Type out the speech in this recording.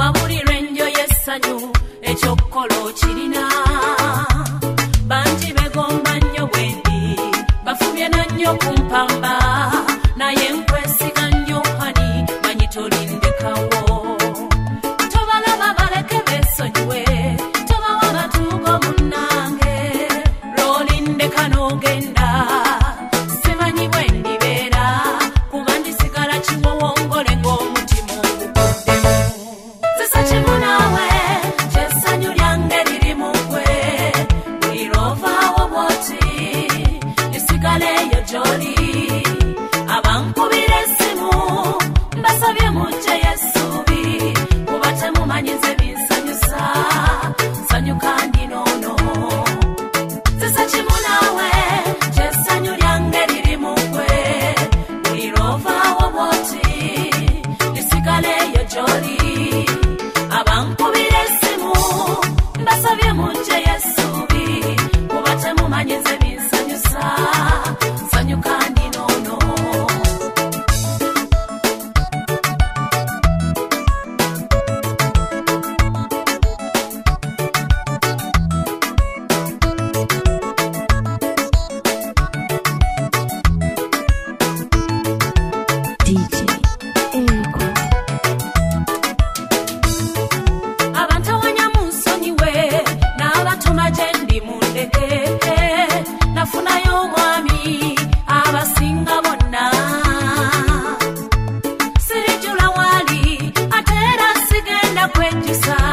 wabulirwe nnyo y'essanyu ekyokkola okirina bangi begomba nnyo bwendi bafubye na nnyo ku mpamba naye nkwesiga nnyo hani manyi tolindekawo tobalaba baleke beesonyiwe tobawa batuugo munnange lw'olindeka n'ogenda simanyi bwe ndibeera kuba ndisigala kiwowongole ng'omutima oguguddemu sisa kimu naawe ky'essanyu lyange liri mu ggwe buli lw'ovaawo bw'oti lisigala eyo gy'oli abankubira essimu mbasabye mujje y'essuubi kuba temumanyi nze binsanyusa nsanyuka ndi noono sisa kimu naawe ky'essanyu lyange liri mu ggwe buli lw'ovaawo bw'oti lisigala eyo gy'oli abankubira essimu mbasabye mujje y'essuubi kuba temumanyi nze binsanyusa nsanyuka ndi noono DJ Ego. abantawanya mu nsonyiwe n'abatuma gye ndi mundeke nafunayo omwami abasinga bonna sirijjula waali ate era sigenda kwejjusa